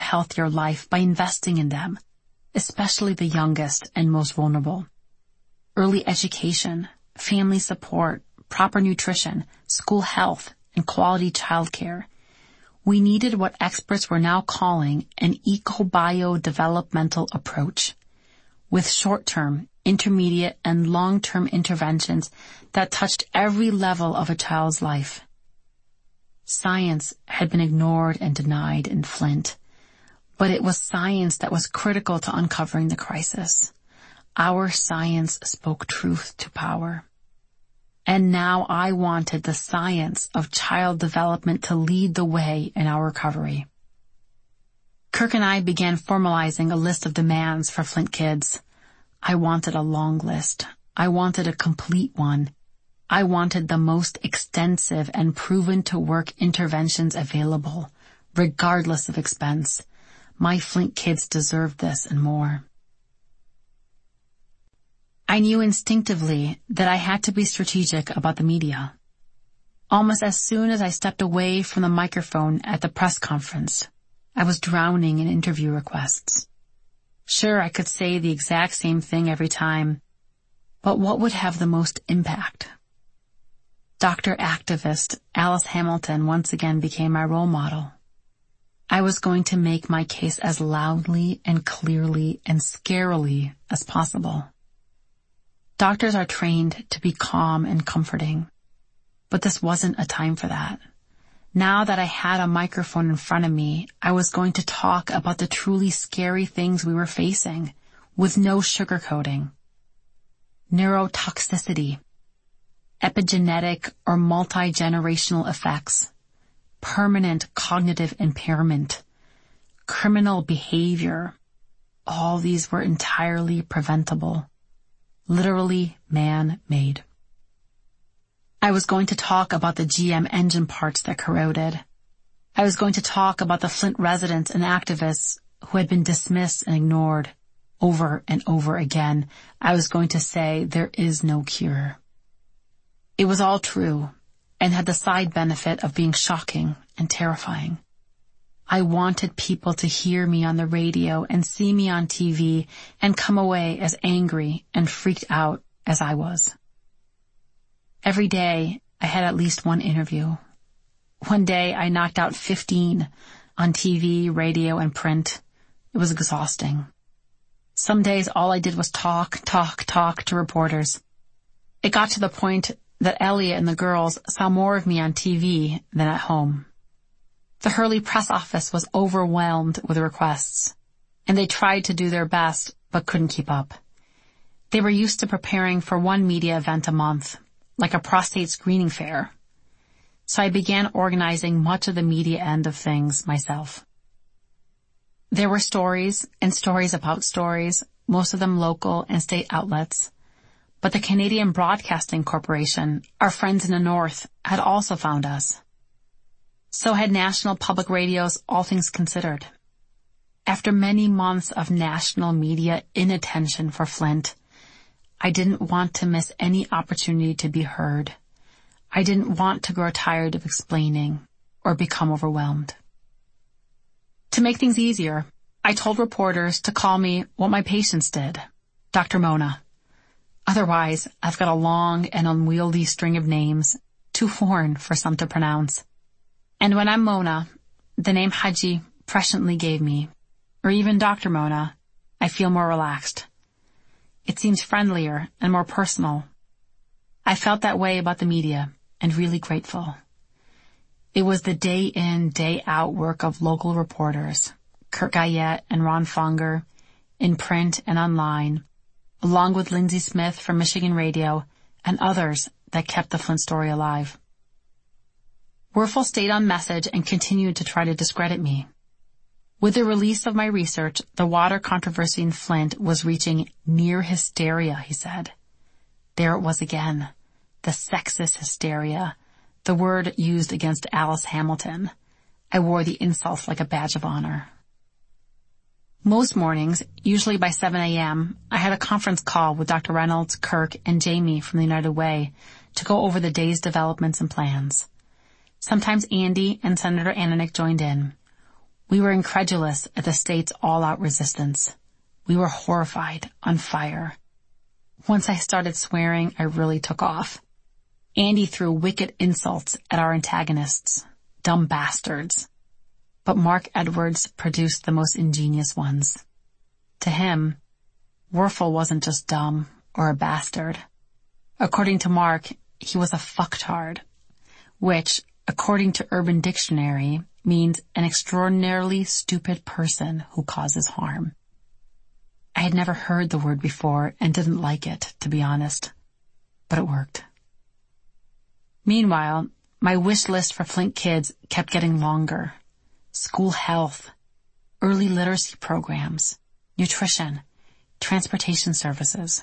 healthier life by investing in them, especially the youngest and most vulnerable. Early education, family support, proper nutrition, school health, and quality childcare. We needed what experts were now calling an eco-bio-developmental approach, with short-term, intermediate, and long-term interventions that touched every level of a child's life. Science had been ignored and denied in Flint, but it was science that was critical to uncovering the crisis. Our science spoke truth to power. And now I wanted the science of child development to lead the way in our recovery. Kirk and I began formalizing a list of demands for Flint kids. I wanted a long list. I wanted a complete one. I wanted the most extensive and proven to work interventions available, regardless of expense. My Flint kids deserved this and more. I knew instinctively that I had to be strategic about the media. Almost as soon as I stepped away from the microphone at the press conference, I was drowning in interview requests. Sure, I could say the exact same thing every time, but what would have the most impact? Doctor activist Alice Hamilton once again became my role model. I was going to make my case as loudly and clearly and scarily as possible. Doctors are trained to be calm and comforting, but this wasn't a time for that. Now that I had a microphone in front of me, I was going to talk about the truly scary things we were facing, with no sugarcoating. Neurotoxicity, epigenetic or multi-generational effects, permanent cognitive impairment, criminal behavior. All these were entirely preventable. Literally man-made. I was going to talk about the GM engine parts that corroded. I was going to talk about the Flint residents and activists who had been dismissed and ignored over and over again. I was going to say there is no cure. It was all true and had the side benefit of being shocking and terrifying. I wanted people to hear me on the radio and see me on TV and come away as angry and freaked out as I was. Every day, I had at least one interview. One day, I knocked out 15 on TV, radio, and print. It was exhausting. Some days, all I did was talk to reporters. It got to the point that Elliot and the girls saw more of me on TV than at home. The Hurley press office was overwhelmed with requests, and they tried to do their best but couldn't keep up. They were used to preparing for one media event a month, like a prostate screening fair. So I began organizing much of the media end of things myself. There were stories and stories about stories, most of them local and state outlets. But the Canadian Broadcasting Corporation, our friends in the North, had also found us. So had National Public Radio's All Things Considered. After many months of national media inattention for Flint, I didn't want to miss any opportunity to be heard. I didn't want to grow tired of explaining or become overwhelmed. To make things easier, I told reporters to call me what my patients did, Dr. Mona. Otherwise, I've got a long and unwieldy string of names, too foreign for some to pronounce. And when I'm Mona, the name Haji presciently gave me, or even Dr. Mona, I feel more relaxed. It seems friendlier and more personal. I felt that way about the media and really grateful. It was the day in, day out work of local reporters, Kurt Guyette and Ron Fonger, in print and online, along with Lindsay Smith from Michigan Radio and others that kept the Flint story alive. Werfel stayed on message and continued to try to discredit me. With the release of my research, the water controversy in Flint was reaching near hysteria, he said. There it was again, the sexist hysteria, the word used against Alice Hamilton. I wore the insult like a badge of honor. Most mornings, usually by 7 a.m., I had a conference call with Dr. Reynolds, Kirk, and Jamie from the United Way to go over the day's developments and plans. Sometimes Andy and Senator Ananick joined in. We were incredulous at the state's all-out resistance. We were horrified, on fire. Once I started swearing, I really took off. Andy threw wicked insults at our antagonists. Dumb bastards. But Mark Edwards produced the most ingenious ones. To him, Werfel wasn't just dumb or a bastard. According to Mark, he was a fucktard, which, according to Urban Dictionary, means an extraordinarily stupid person who causes harm. I had never heard the word before and didn't like it, to be honest. But it worked. Meanwhile, my wish list for Flint kids kept getting longer. School health, early literacy programs, nutrition, transportation services.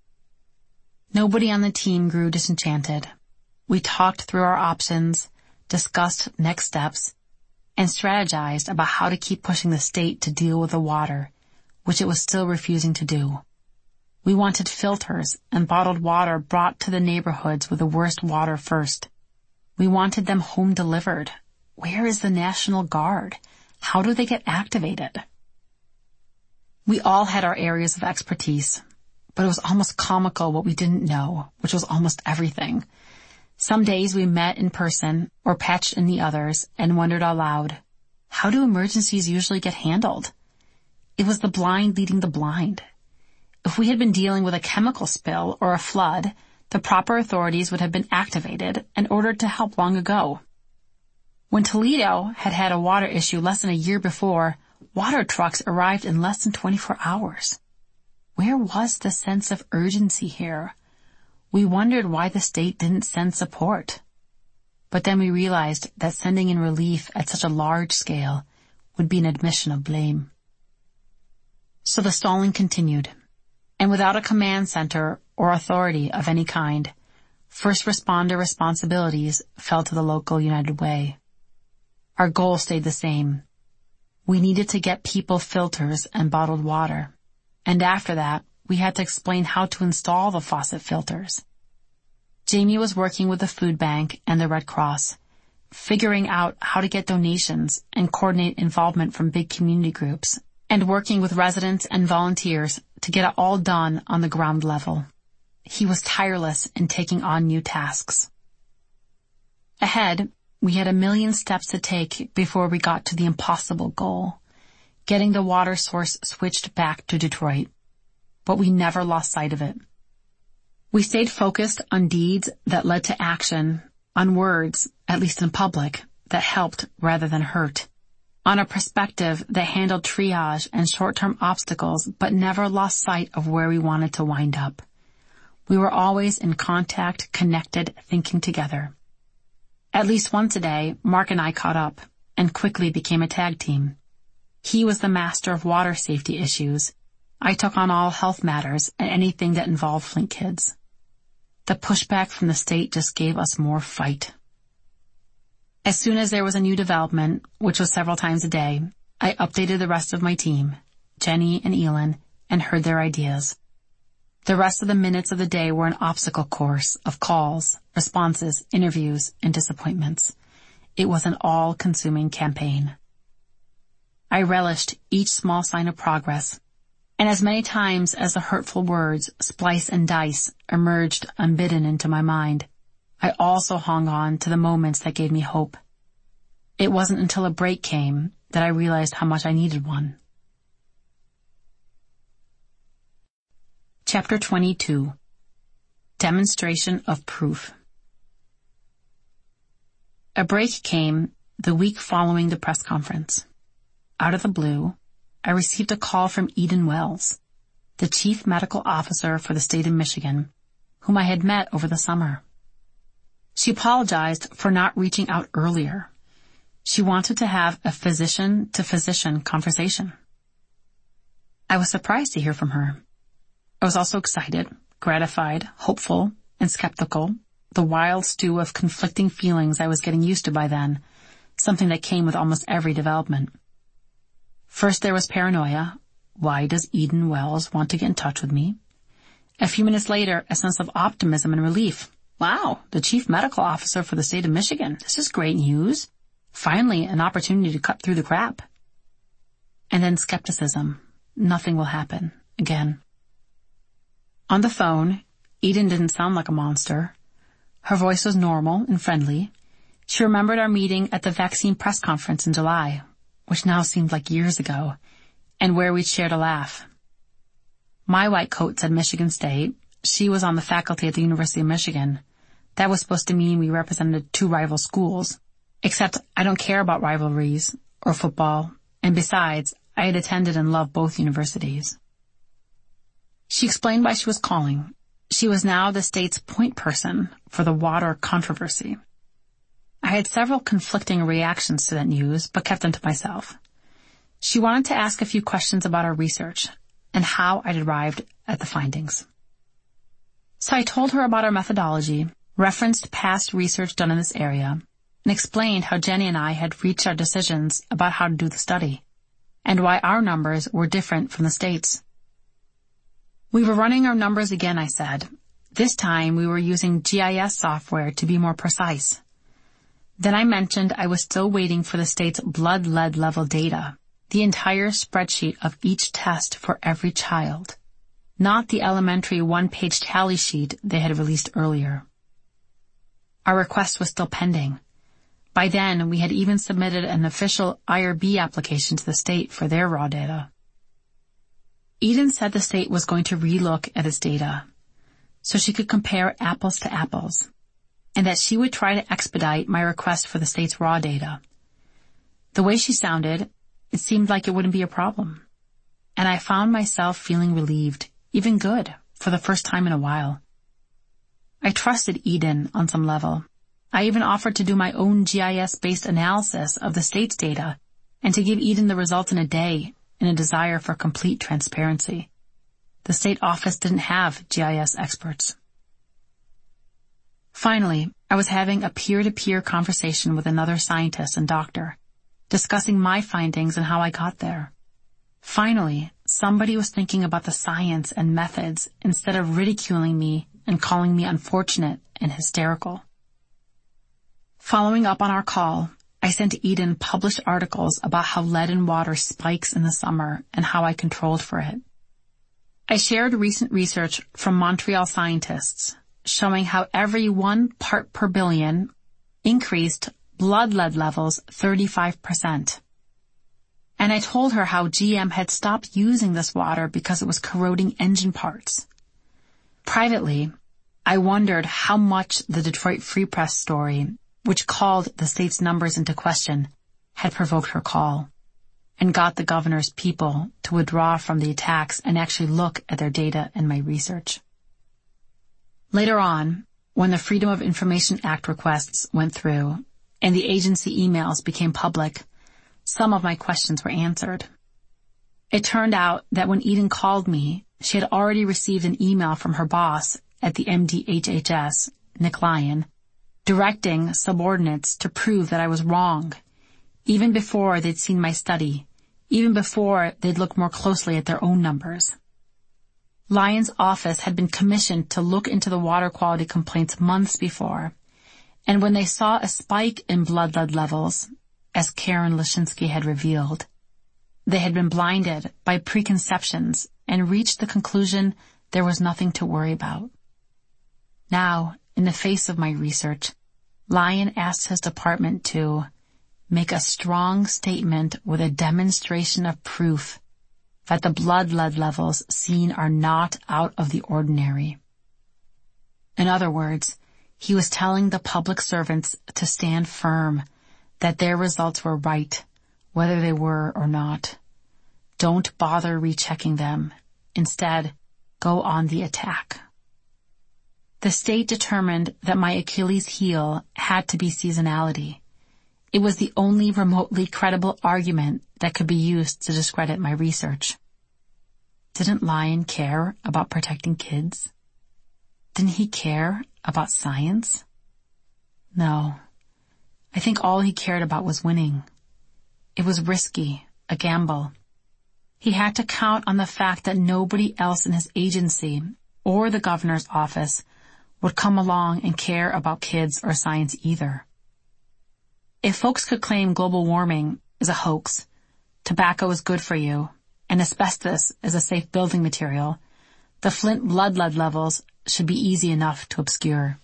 Nobody on the team grew disenchanted. We talked through our options, discussed next steps, and strategized about how to keep pushing the state to deal with the water, which it was still refusing to do. We wanted filters and bottled water brought to the neighborhoods with the worst water first. We wanted them home delivered. Where is the National Guard? How do they get activated? We all had our areas of expertise, but it was almost comical what we didn't know, which was almost everything. Some days we met in person or patched in the others and wondered aloud, how do emergencies usually get handled? It was the blind leading the blind. If we had been dealing with a chemical spill or a flood, the proper authorities would have been activated and ordered to help long ago. When Toledo had had a water issue less than a year before, water trucks arrived in less than 24 hours. Where was the sense of urgency here? We wondered why the state didn't send support. But then we realized that sending in relief at such a large scale would be an admission of blame. So the stalling continued, and without a command center or authority of any kind, first responder responsibilities fell to the local United Way. Our goal stayed the same. We needed to get people filters and bottled water, and after that, we had to explain how to install the faucet filters. Jamie was working with the food bank and the Red Cross, figuring out how to get donations and coordinate involvement from big community groups, and working with residents and volunteers to get it all done on the ground level. He was tireless in taking on new tasks. Ahead, we had 1 million steps to take before we got to the impossible goal, getting the water source switched back to Detroit. But we never lost sight of it. We stayed focused on deeds that led to action, on words, at least in public, that helped rather than hurt, on a perspective that handled triage and short-term obstacles but never lost sight of where we wanted to wind up. We were always in contact, connected, thinking together. At least once a day, Mark and I caught up and quickly became a tag team. He was the master of water safety issues. I took on all health matters and anything that involved Flint kids. The pushback from the state just gave us more fight. As soon as there was a new development, which was several times a day, I updated the rest of my team, Jenny and Elin, and heard their ideas. The rest of the minutes of the day were an obstacle course of calls, responses, interviews, and disappointments. It was an all-consuming campaign. I relished each small sign of progress, and as many times as the hurtful words, splice and dice, emerged unbidden into my mind, I also hung on to the moments that gave me hope. It wasn't until a break came that I realized how much I needed one. Chapter 22. Demonstration of Proof. A break came the week following the press conference. Out of the blue, I received a call from Eden Wells, the chief medical officer for the state of Michigan, whom I had met over the summer. She apologized for not reaching out earlier. She wanted to have a physician-to-physician conversation. I was surprised to hear from her. I was also excited, gratified, hopeful, and skeptical, the wild stew of conflicting feelings I was getting used to by then, something that came with almost every development. First there was paranoia. Why does Eden Wells want to get in touch with me? A few minutes later, a sense of optimism and relief. Wow, the chief medical officer for the state of Michigan. This is great news. Finally, an opportunity to cut through the crap. and then skepticism. Nothing will happen again. On the phone, Eden didn't sound like a monster. Her voice was normal and friendly. She remembered our meeting at the vaccine press conference in July, which now seemed like years ago, and where we'd shared a laugh. My white coat said Michigan State. She was on the faculty at the University of Michigan. That was supposed to mean we represented two rival schools. Except I don't care about rivalries or football, and besides, I had attended and loved both universities. She explained why she was calling. She was now the state's point person for the water controversy. I had several conflicting reactions to that news, but kept them to myself. She wanted to ask a few questions about our research and how I'd arrived at the findings. So I told her about our methodology, referenced past research done in this area, and explained how Jenny and I had reached our decisions about how to do the study, and why our numbers were different from the state's. We were running our numbers again, I said. This time we were using GIS software to be more precise. Then I mentioned I was still waiting for the state's blood lead level data, the entire spreadsheet of each test for every child, not the elementary one-page tally sheet they had released earlier. Our request was still pending. By then, we had even submitted an official IRB application to the state for their raw data. Eden said the state was going to relook at its data, so she could compare apples to apples, and that she would try to expedite my request for the state's raw data. The way she sounded, it seemed like it wouldn't be a problem, and I found myself feeling relieved, even good, for the first time in a while. I trusted Eden on some level. I even offered to do my own GIS-based analysis of the state's data and to give Eden the results in a day in a desire for complete transparency. The state office didn't have GIS experts. Finally, I was having a peer-to-peer conversation with another scientist and doctor, discussing my findings and how I got there. Finally, somebody was thinking about the science and methods instead of ridiculing me and calling me unfortunate and hysterical. Following up on our call, I sent Eden published articles about how lead in water spikes in the summer and how I controlled for it. I shared recent research from Montreal scientists showing how every 1 part per billion increased blood lead levels 35%. And I told her how GM had stopped using this water because it was corroding engine parts. Privately, I wondered how much the Detroit Free Press story, which called the state's numbers into question, had provoked her call, and got the governor's people to withdraw from the attacks and actually look at their data and my research. Later on, when the Freedom of Information Act requests went through and the agency emails became public, some of my questions were answered. It turned out that when Eden called me, she had already received an email from her boss at the MDHHS, Nick Lyon, directing subordinates to prove that I was wrong, even before they'd seen my study, even before they'd looked more closely at their own numbers. Lyon's office had been commissioned to look into the water quality complaints months before, and when they saw a spike in blood lead levels, as Karen Lashinsky had revealed, they had been blinded by preconceptions and reached the conclusion there was nothing to worry about. Now, in the face of my research, Lyon asked his department to make a strong statement with a demonstration of proof that the blood lead levels seen are not out of the ordinary. In other words, he was telling the public servants to stand firm, that their results were right, whether they were or not. Don't bother rechecking them. Instead, go on the attack. The state determined that my Achilles heel had to be seasonality. It was the only remotely credible argument that could be used to discredit my research. Didn't Lyon care about protecting kids? Didn't he care about science? No. I think all he cared about was winning. It was risky, a gamble. He had to count on the fact that nobody else in his agency or the governor's office would come along and care about kids or science either. If folks could claim global warming is a hoax, tobacco is good for you, and asbestos is a safe building material, the Flint blood lead levels should be easy enough to obscure.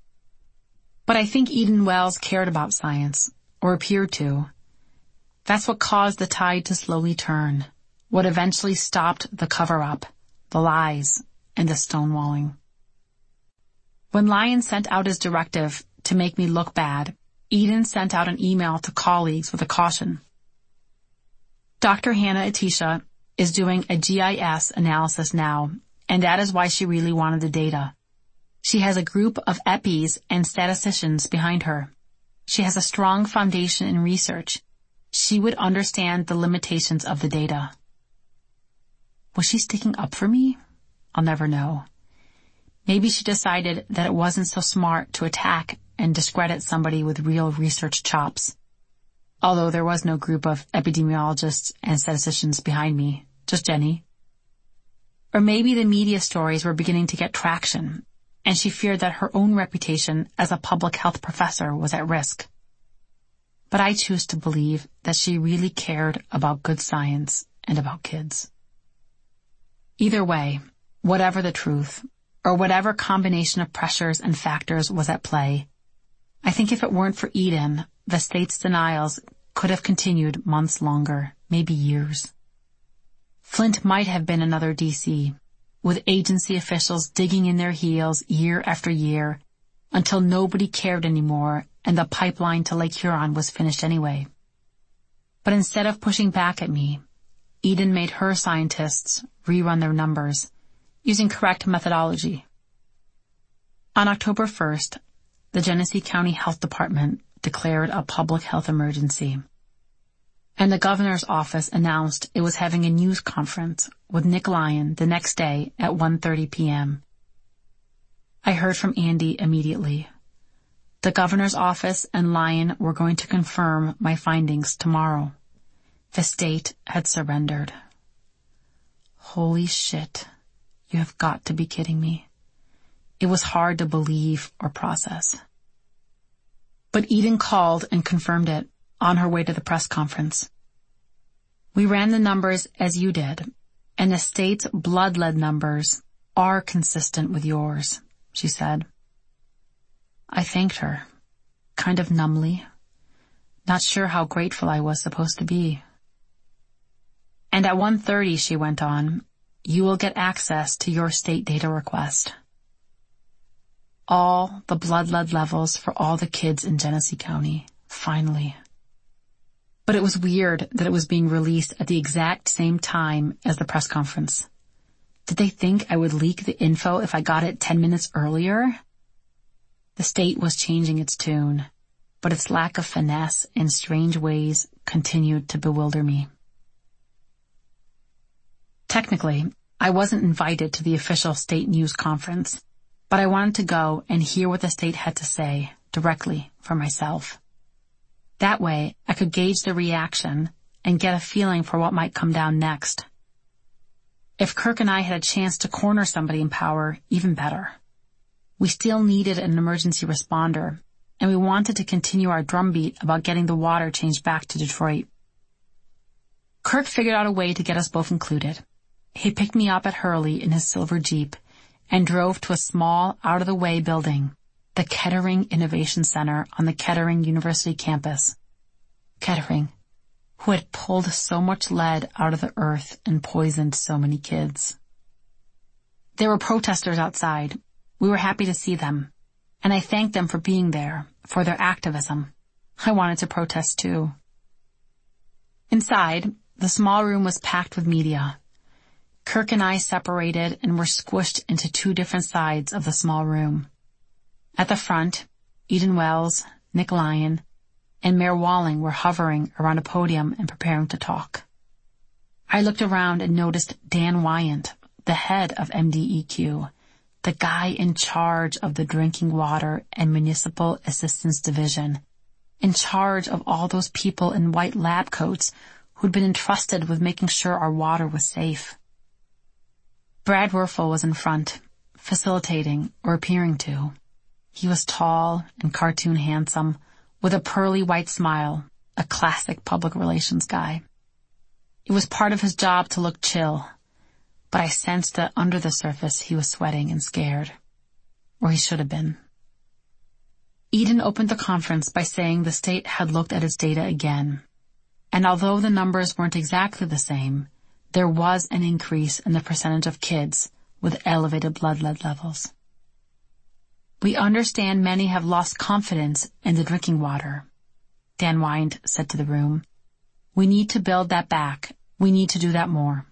But I think Eden Wells cared about science, or appeared to. That's what caused the tide to slowly turn, what eventually stopped the cover-up, the lies, and the stonewalling. When Lyon sent out his directive to make me look bad, Eden sent out an email to colleagues with a caution. Dr. Hannah Atisha is doing a GIS analysis now, and that is why she really wanted the data. She has a group of EPIs and statisticians behind her. She has a strong foundation in research. She would understand the limitations of the data. Was she sticking up for me? I'll never know. Maybe she decided that it wasn't so smart to attack and discredit somebody with real research chops. Although there was no group of epidemiologists and statisticians behind me, just Jenny. Or maybe the media stories were beginning to get traction, and she feared that her own reputation as a public health professor was at risk. But I choose to believe that she really cared about good science and about kids. Either way, whatever the truth, or whatever combination of pressures and factors was at play, I think if it weren't for Eden, the state's denials could have continued months longer, maybe years. Flint might have been another DC, with agency officials digging in their heels year after year until nobody cared anymore and the pipeline to Lake Huron was finished anyway. But instead of pushing back at me, Eden made her scientists rerun their numbers using correct methodology. On October 1st, the Genesee County Health Department declared a public health emergency, and the governor's office announced it was having a news conference with Nick Lyon the next day at 1:30 p.m. I heard from Andy immediately. The governor's office and Lyon were going to confirm my findings tomorrow. The state had surrendered. Holy shit. You have got to be kidding me. It was hard to believe or process. But Eden called and confirmed it on her way to the press conference. We ran the numbers as you did, and the state's blood lead numbers are consistent with yours, she said. I thanked her, kind of numbly, not sure how grateful I was supposed to be. And at 1:30, she went on, you will get access to your state data request. All the blood lead levels for all the kids in Genesee County, finally. But it was weird that it was being released at the exact same time as the press conference. Did they think I would leak the info if I got it 10 minutes earlier? The state was changing its tune, but its lack of finesse in strange ways continued to bewilder me. Technically, I wasn't invited to the official state news conference, but I wanted to go and hear what the state had to say directly for myself. That way, I could gauge the reaction and get a feeling for what might come down next. If Kirk and I had a chance to corner somebody in power, even better. We still needed an emergency responder, and we wanted to continue our drumbeat about getting the water changed back to Detroit. Kirk figured out a way to get us both included. He picked me up at Hurley in his silver Jeep and drove to a small, out-of-the-way building, the Kettering Innovation Center on the Kettering University campus. Kettering, who had pulled so much lead out of the earth and poisoned so many kids. There were protesters outside. We were happy to see them, and I thanked them for being there, for their activism. I wanted to protest too. Inside, the small room was packed with media. Kirk and I separated and were squished into two different sides of the small room. At the front, Eden Wells, Nick Lyon, and Mayor Walling were hovering around a podium and preparing to talk. I looked around and noticed Dan Wyant, the head of MDEQ, the guy in charge of the Drinking Water and Municipal Assistance Division, in charge of all those people in white lab coats who'd been entrusted with making sure our water was safe. Brad Werfel was in front, facilitating or appearing to. He was tall and cartoon handsome, with a pearly white smile, a classic public relations guy. It was part of his job to look chill, but I sensed that under the surface he was sweating and scared. Or he should have been. Eden opened the conference by saying the state had looked at its data again, and although the numbers weren't exactly the same, there was an increase in the percentage of kids with elevated blood lead levels. We understand many have lost confidence in the drinking water, Dan Wyant said to the room. We need to build that back. We need to do that more.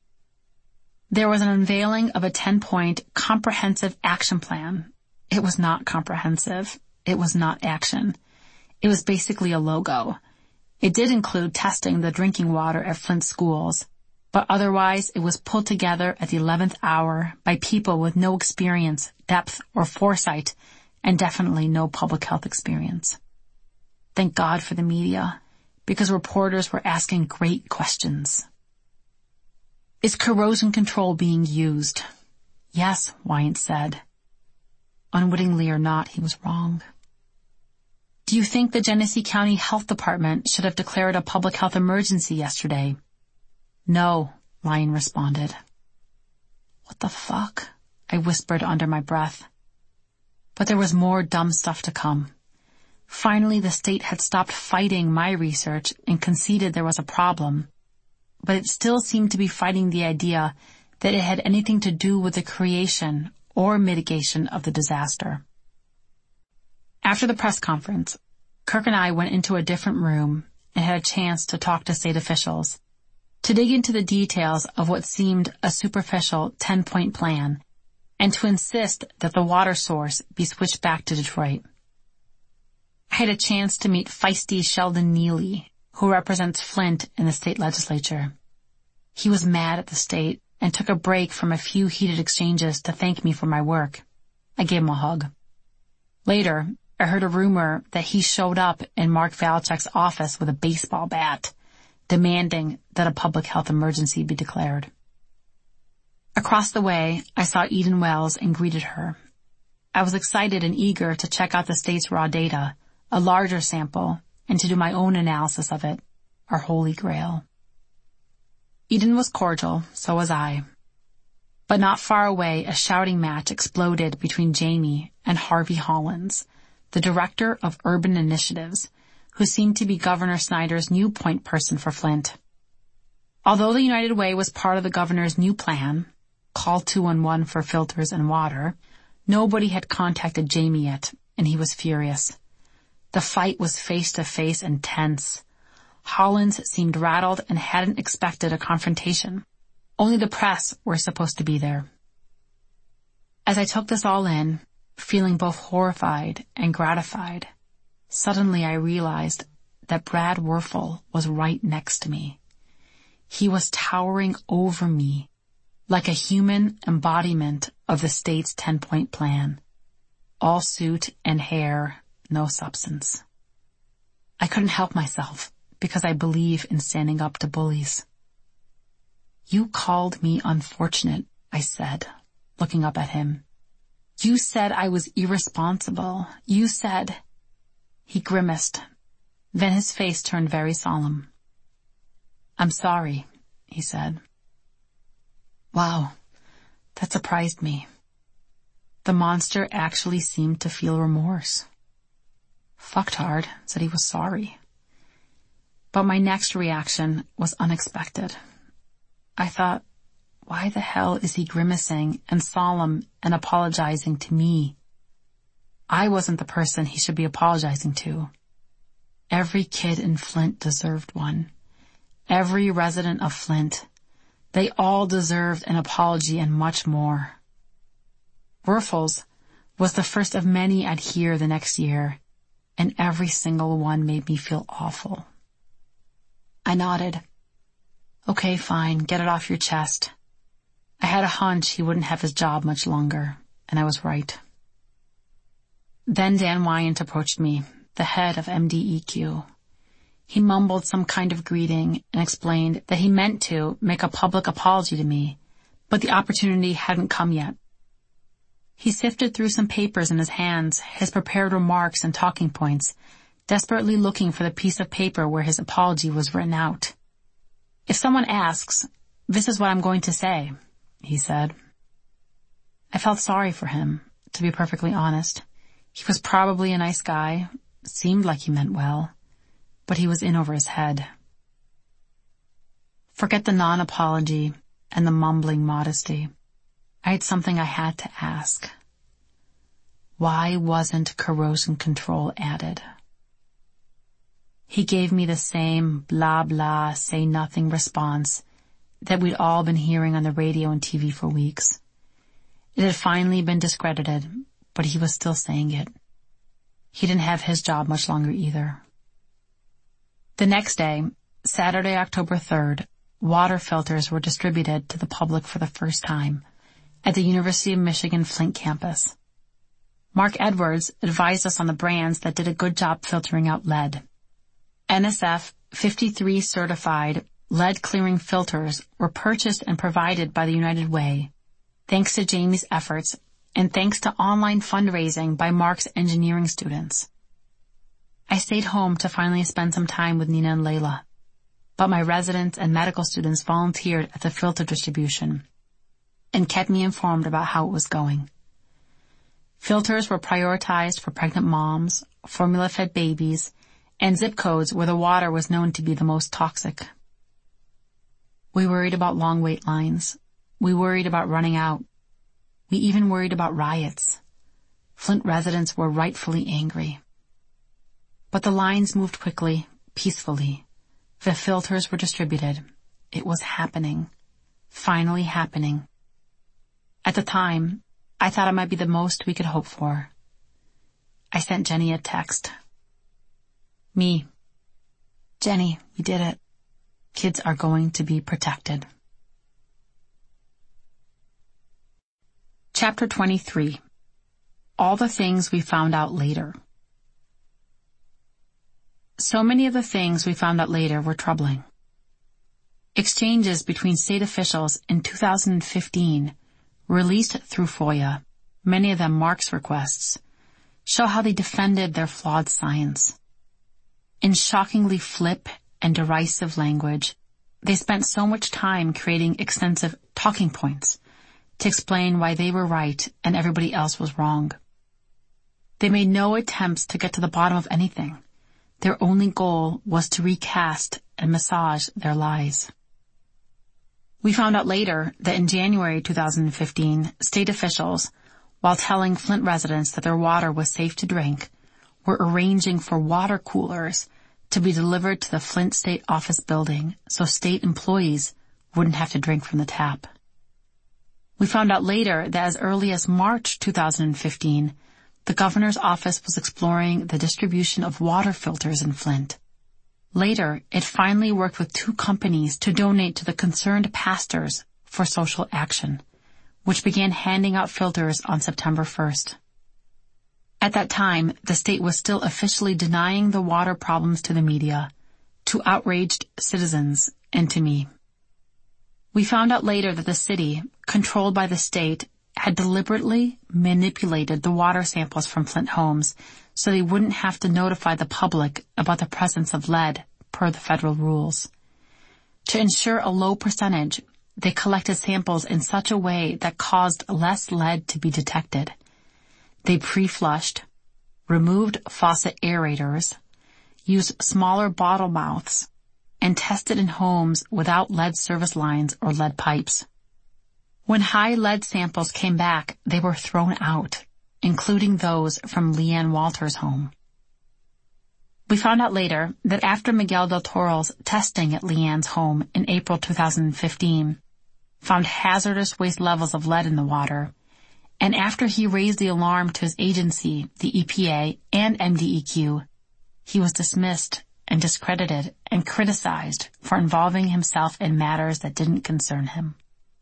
There was an unveiling of a 10-point comprehensive action plan. It was not comprehensive. It was not action. It was basically a logo. It did include testing the drinking water at Flint schools, but otherwise it was pulled together at the 11th hour by people with no experience, depth, or foresight, and definitely no public health experience. Thank God for the media, because reporters were asking great questions. Is corrosion control being used? Yes, Wyant said. Unwittingly or not, he was wrong. Do you think the Genesee County Health Department should have declared a public health emergency yesterday? No, Ryan responded. What the fuck? I whispered under my breath. But there was more dumb stuff to come. Finally, the state had stopped fighting my research and conceded there was a problem, but it still seemed to be fighting the idea that it had anything to do with the creation or mitigation of the disaster. After the press conference, Kirk and I went into a different room and had a chance to talk to state officials, to dig into the details of what seemed a superficial 10-point plan, and to insist that the water source be switched back to Detroit. I had a chance to meet feisty Sheldon Neely, who represents Flint in the state legislature. He was mad at the state and took a break from a few heated exchanges to thank me for my work. I gave him a hug. Later, I heard a rumor that he showed up in Mark Valchek's office with a baseball bat, demanding that a public health emergency be declared. Across the way, I saw Eden Wells and greeted her. I was excited and eager to check out the state's raw data, a larger sample, and to do my own analysis of it, our holy grail. Eden was cordial, so was I. But not far away, a shouting match exploded between Jamie and Harvey Hollins, the director of urban initiatives, who seemed to be Governor Snyder's new point person for Flint. Although the United Way was part of the governor's new plan, Call 211 for filters and water, nobody had contacted Jamie yet, and he was furious. The fight was face-to-face and tense. Hollins seemed rattled and hadn't expected a confrontation. Only the press were supposed to be there. As I took this all in, feeling both horrified and gratified, suddenly I realized that Brad Werfel was right next to me. He was towering over me, like a human embodiment of the state's 10-point plan. All suit and hair, no substance. I couldn't help myself because I believe in standing up to bullies. You called me unfortunate, I said, looking up at him. You said I was irresponsible. You said... He grimaced. Then his face turned very solemn. I'm sorry, he said. Wow, that surprised me. The monster actually seemed to feel remorse. Fucktard said he was sorry. But my next reaction was unexpected. I thought, why the hell is he grimacing and solemn and apologizing to me? I wasn't the person he should be apologizing to. Every kid in Flint deserved one. Every resident of Flint. They all deserved an apology and much more. Werfel's was the first of many I'd hear the next year, and every single one made me feel awful. I nodded. Okay, fine, get it off your chest. I had a hunch he wouldn't have his job much longer, and I was right. Then Dan Wyant approached me, the head of MDEQ. He mumbled some kind of greeting and explained that he meant to make a public apology to me, but the opportunity hadn't come yet. He sifted through some papers in his hands, his prepared remarks and talking points, desperately looking for the piece of paper where his apology was written out. "If someone asks, this is what I'm going to say," he said. I felt sorry for him, to be perfectly honest. He was probably a nice guy, seemed like he meant well, but he was in over his head. Forget the non-apology and the mumbling modesty. I had something I had to ask. Why wasn't corrosion control added? He gave me the same blah blah, say nothing response that we'd all been hearing on the radio and TV for weeks. It had finally been discredited, but he was still saying it. He didn't have his job much longer either. The next day, Saturday, October 3rd, water filters were distributed to the public for the first time at the University of Michigan Flint campus. Mark Edwards advised us on the brands that did a good job filtering out lead. NSF 53 certified lead-clearing filters were purchased and provided by the United Way, thanks to Jamie's efforts and thanks to online fundraising by Mark's engineering students. I stayed home to finally spend some time with Nina and Layla, but my residents and medical students volunteered at the filter distribution and kept me informed about how it was going. Filters were prioritized for pregnant moms, formula-fed babies, and zip codes where the water was known to be the most toxic. We worried about long wait lines. We worried about running out. We even worried about riots. Flint residents were rightfully angry. But the lines moved quickly, peacefully. The filters were distributed. It was happening. Finally happening. At the time, I thought it might be the most we could hope for. I sent Jenny a text. Me. Jenny, we did it. Kids are going to be protected. Chapter 23. All the things we found out later. So many of the things we found out later were troubling. Exchanges between state officials in 2015, released through FOIA, many of them Mark's requests, show how they defended their flawed science. In shockingly flip and derisive language, they spent so much time creating extensive talking points to explain why they were right and everybody else was wrong. They made no attempts to get to the bottom of anything. Their only goal was to recast and massage their lies. We found out later that in January 2015, state officials, while telling Flint residents that their water was safe to drink, were arranging for water coolers to be delivered to the Flint State Office building so state employees wouldn't have to drink from the tap. We found out later that as early as March 2015, the governor's office was exploring the distribution of water filters in Flint. Later, it finally worked with 2 companies to donate to the Concerned Pastors for Social Action, which began handing out filters on September 1st. At that time, the state was still officially denying the water problems to the media, to outraged citizens, and to me. We found out later that the city, controlled by the state, had deliberately manipulated the water samples from Flint homes so they wouldn't have to notify the public about the presence of lead per the federal rules. To ensure a low percentage, they collected samples in such a way that caused less lead to be detected. They pre-flushed, removed faucet aerators, used smaller bottle mouths, and tested in homes without lead service lines or lead pipes. When high lead samples came back, they were thrown out, including those from Leanne Walters' home. We found out later that after Miguel del Toro's testing at Leanne's home in April 2015 found hazardous waste levels of lead in the water, and after he raised the alarm to his agency, the EPA and MDEQ, he was dismissed and discredited and criticized for involving himself in matters that didn't concern him.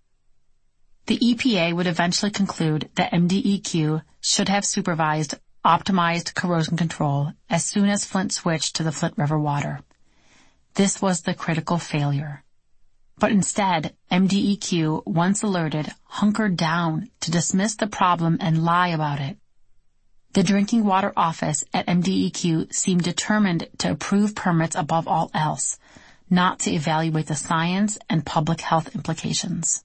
The EPA would eventually conclude that MDEQ should have supervised optimized corrosion control as soon as Flint switched to the Flint River water. This was the critical failure. But instead, MDEQ, once alerted, hunkered down to dismiss the problem and lie about it. The Drinking Water Office at MDEQ seemed determined to approve permits above all else, not to evaluate the science and public health implications.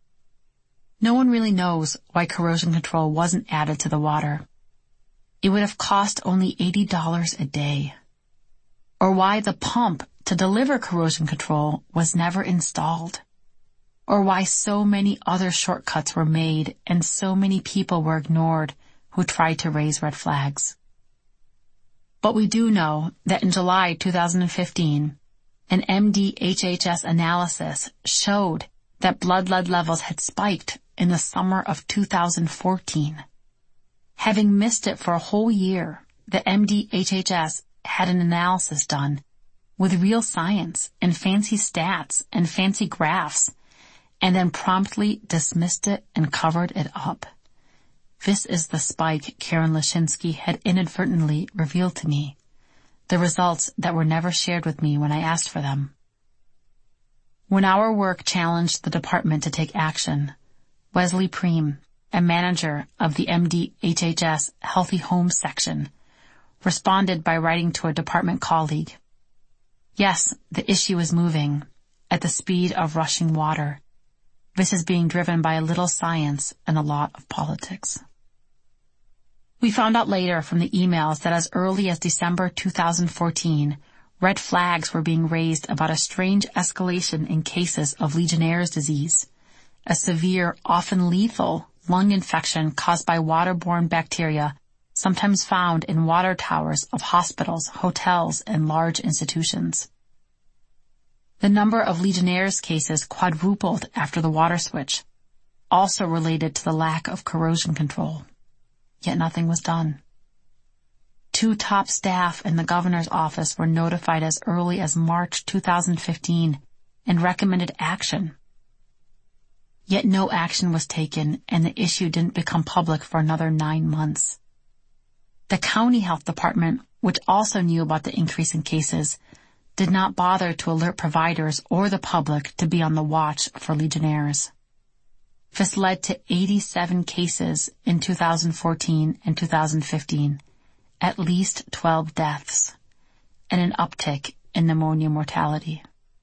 No one really knows why corrosion control wasn't added to the water. It would have cost only $80 a day. Or why the pump to deliver corrosion control was never installed. Or why so many other shortcuts were made and so many people were ignored who tried to raise red flags. But we do know that in July 2015, an MDHHS analysis showed that blood lead levels had spiked in the summer of 2014. Having missed it for a whole year, the MDHHS had an analysis done with real science and fancy stats and fancy graphs, and then promptly dismissed it and covered it up. This is the spike Karen Lashinsky had inadvertently revealed to me, the results that were never shared with me when I asked for them. When our work challenged the department to take action, Wesley Preem, a manager of the MDHHS Healthy Homes section, responded by writing to a department colleague, "Yes, the issue is moving at the speed of rushing water. This is being driven by a little science and a lot of politics." We found out later from the emails that as early as December 2014, red flags were being raised about a strange escalation in cases of Legionnaire's disease, a severe, often lethal lung infection caused by waterborne bacteria sometimes found in water towers of hospitals, hotels, and large institutions. The number of Legionnaire's cases quadrupled after the water switch, also related to the lack of corrosion control. Yet nothing was done. 2 top staff in the governor's office were notified as early as March 2015 and recommended action. Yet no action was taken, and the issue didn't become public for another 9 months. The county health department, which also knew about the increase in cases, did not bother to alert providers or the public to be on the watch for Legionnaires. This led to 87 cases in 2014 and 2015, at least 12 deaths, and an uptick in pneumonia mortality.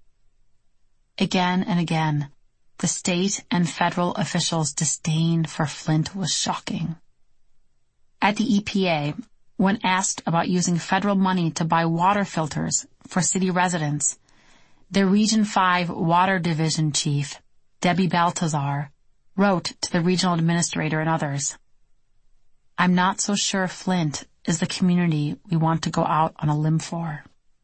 Again and again, the state and federal officials' disdain for Flint was shocking. At the EPA, when asked about using federal money to buy water filters for city residents, the Region 5 Water Division Chief, Debbie Baltazar, wrote to the regional administrator and others, "I'm not so sure Flint is the community we want to go out on a limb for."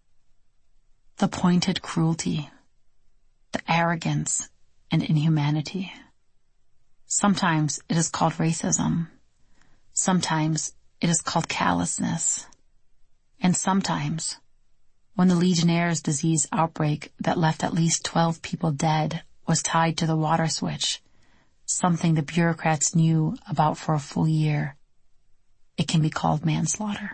The pointed cruelty, the arrogance, and inhumanity. Sometimes it is called racism. Sometimes it is called callousness. And sometimes, when the Legionnaire's disease outbreak that left at least 12 people dead was tied to the water switch, something the bureaucrats knew about for a full year, it can be called manslaughter.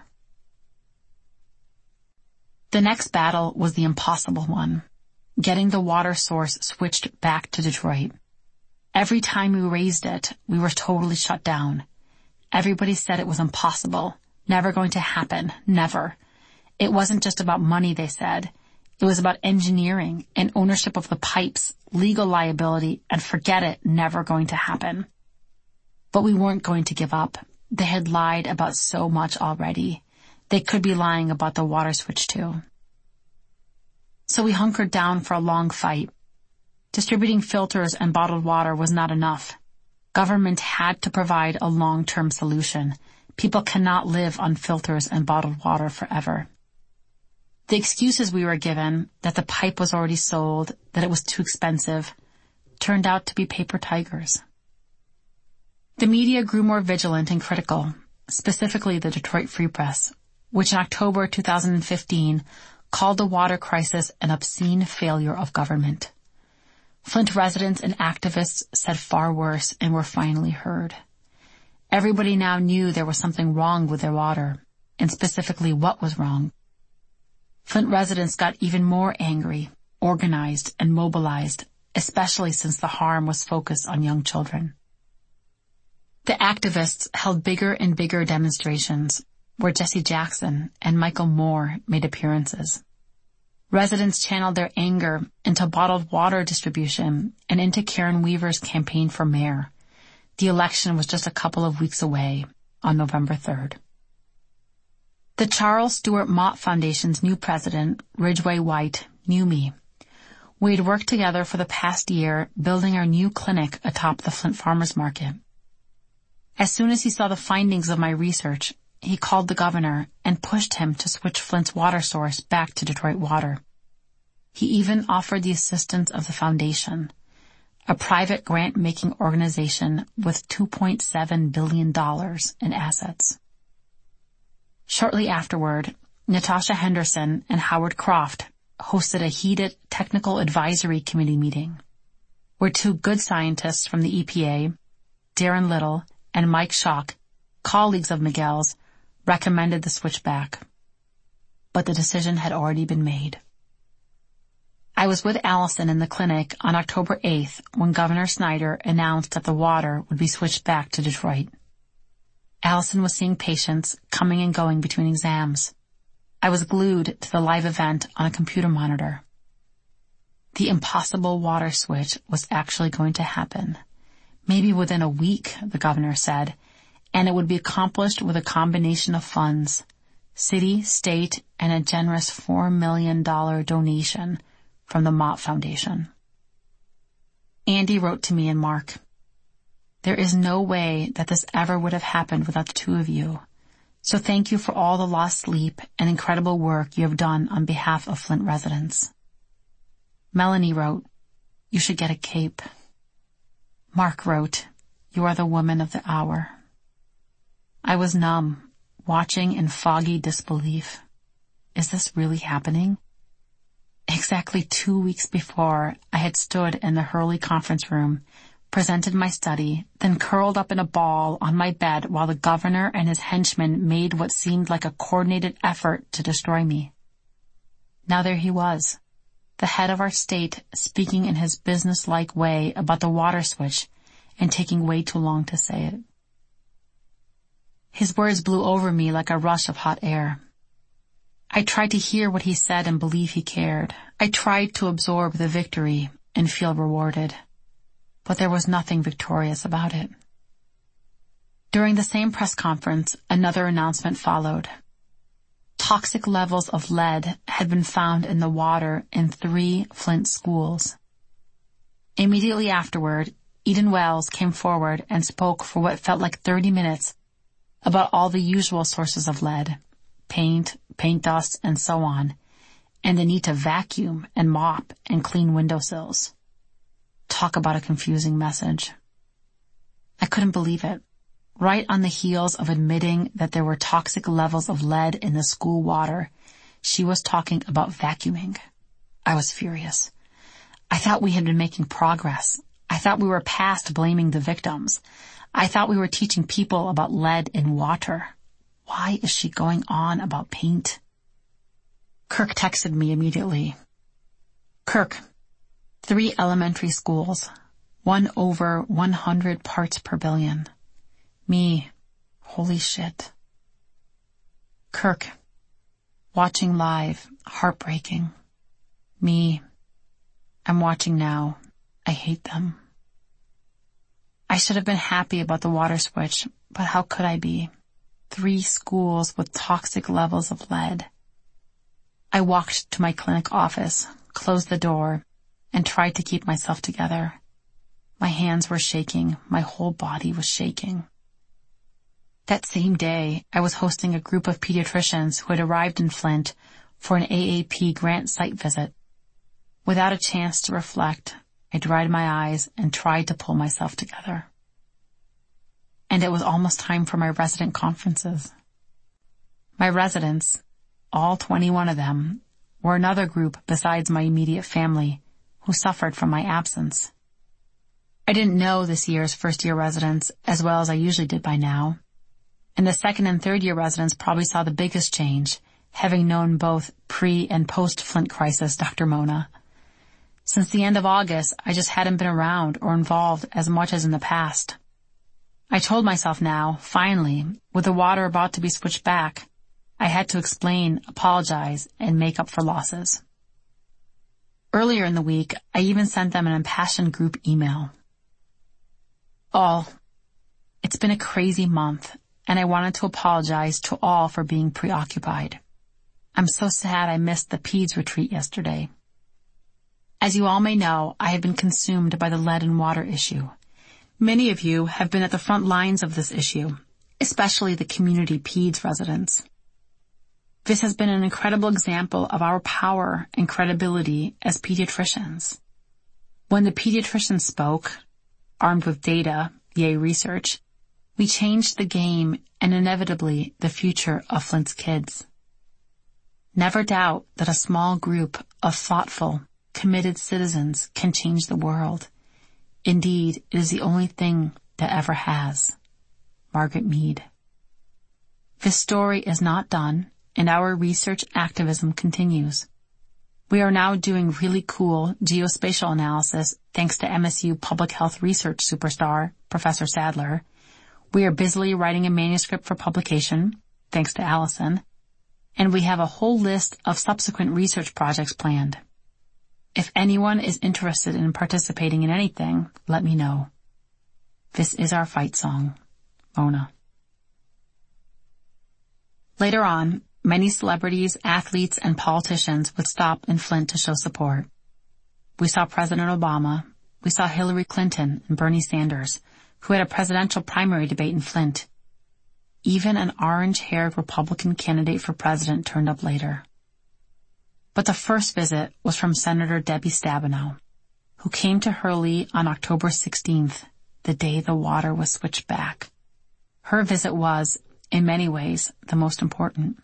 The next battle was the impossible one, getting the water source switched back to Detroit. Every time we raised it, we were totally shut down. Everybody said it was impossible, never going to happen, never. It wasn't just about money, they said. It was about engineering and ownership of the pipes, legal liability, and forget it, never going to happen. But we weren't going to give up. They had lied about so much already. They could be lying about the water switch too. So we hunkered down for a long fight. Distributing filters and bottled water was not enough. Government had to provide a long-term solution. People cannot live on filters and bottled water forever. The excuses we were given, that the pipe was already sold, that it was too expensive, turned out to be paper tigers. The media grew more vigilant and critical, specifically the Detroit Free Press, which in October 2015 called the water crisis an obscene failure of government. Flint residents and activists said far worse and were finally heard. Everybody now knew there was something wrong with their water, and specifically what was wrong. Flint residents got even more angry, organized, and mobilized, especially since the harm was focused on young children. The activists held bigger and bigger demonstrations where Jesse Jackson and Michael Moore made appearances. Residents channeled their anger into bottled water distribution and into Karen Weaver's campaign for mayor. The election was just a couple of weeks away on November 3rd. The Charles Stewart Mott Foundation's new president, Ridgway White, knew me. We had worked together for the past year building our new clinic atop the Flint Farmers Market. As soon as he saw the findings of my research, he called the governor and pushed him to switch Flint's water source back to Detroit Water. He even offered the assistance of the foundation, a private grant-making organization with $2.7 billion in assets. Shortly afterward, Natasha Henderson and Howard Croft hosted a heated technical advisory committee meeting, where two good scientists from the EPA, Darren Little and Mike Schock, colleagues of Miguel's, recommended the switch back. But the decision had already been made. I was with Allison in the clinic on October 8th when Governor Snyder announced that the water would be switched back to Detroit. Allison was seeing patients coming and going between exams. I was glued to the live event on a computer monitor. The impossible water switch was actually going to happen. Maybe within a week, the governor said, and it would be accomplished with a combination of funds, city, state, and a generous $4 million donation from the Mott Foundation. Andy wrote to me and Mark, "There is no way that this ever would have happened without the two of you. So thank you for all the lost sleep and incredible work you have done on behalf of Flint residents." Melanie wrote, "You should get a cape." Mark wrote, "You are the woman of the hour." I was numb, watching in foggy disbelief. Is this really happening? Exactly 2 weeks before, I had stood in the Hurley conference room, presented my study, then curled up in a ball on my bed while the governor and his henchmen made what seemed like a coordinated effort to destroy me. Now there he was, the head of our state, speaking in his business-like way about the water switch and taking way too long to say it. His words blew over me like a rush of hot air. I tried to hear what he said and believe he cared. I tried to absorb the victory and feel rewarded. But there was nothing victorious about it. During the same press conference, another announcement followed. Toxic levels of lead had been found in the water in 3 Flint schools. Immediately afterward, Eden Wells came forward and spoke for what felt like 30 minutes about all the usual sources of lead, paint dust, and so on, and the need to vacuum and mop and clean windowsills. Talk about a confusing message. I couldn't believe it. Right on the heels of admitting that there were toxic levels of lead in the school water, she was talking about vacuuming. I was furious. I thought we had been making progress. I thought we were past blaming the victims. I thought we were teaching people about lead in water. Why is she going on about paint? Kirk texted me immediately. "Kirk, 3 elementary schools, 1 over 100 parts per billion. Me, holy shit." Kirk, watching live, heartbreaking. Me, I'm watching now. I hate them. I should have been happy about the water switch, but how could I be? 3 schools with toxic levels of lead. I walked to my clinic office, closed the door, and tried to keep myself together. My hands were shaking. My whole body was shaking. That same day, I was hosting a group of pediatricians who had arrived in Flint for an AAP grant site visit. Without a chance to reflect, I dried my eyes and tried to pull myself together. And it was almost time for my resident conferences. My residents, all 21 of them, were another group besides my immediate family who suffered from my absence. I didn't know this year's first-year residents as well as I usually did by now, and the second and third-year residents probably saw the biggest change, having known both pre- and post-Flint crisis Dr. Mona. Since the end of August, I just hadn't been around or involved as much as in the past. I told myself now, finally, with the water about to be switched back, I had to explain, apologize, and make up for losses. Earlier in the week, I even sent them an impassioned group email. It's been a crazy month, and I wanted to apologize to all for being preoccupied. I'm so sad I missed the PEDS retreat yesterday. As you all may know, I have been consumed by the lead and water issue. Many of you have been at the front lines of this issue, especially the community PEDS residents. This has been an incredible example of our power and credibility as pediatricians. When the pediatricians spoke, armed with data, yay research, we changed the game and inevitably the future of Flint's kids. Never doubt that a small group of thoughtful, committed citizens can change the world. Indeed, it is the only thing that ever has. Margaret Mead. This story is not done, and our research activism continues. We are now doing really cool geospatial analysis thanks to MSU public health research superstar, Professor Sadler. We are busily writing a manuscript for publication, thanks to Allison, and we have a whole list of subsequent research projects planned. If anyone is interested in participating in anything, let me know. This is our fight song. Mona. Later on, many celebrities, athletes, and politicians would stop in Flint to show support. We saw President Obama. We saw Hillary Clinton and Bernie Sanders, who had a presidential primary debate in Flint. Even an orange-haired Republican candidate for president turned up later. But the first visit was from Senator Debbie Stabenow, who came to Hurley on October 16th, the day the water was switched back. Her visit was, in many ways, the most important.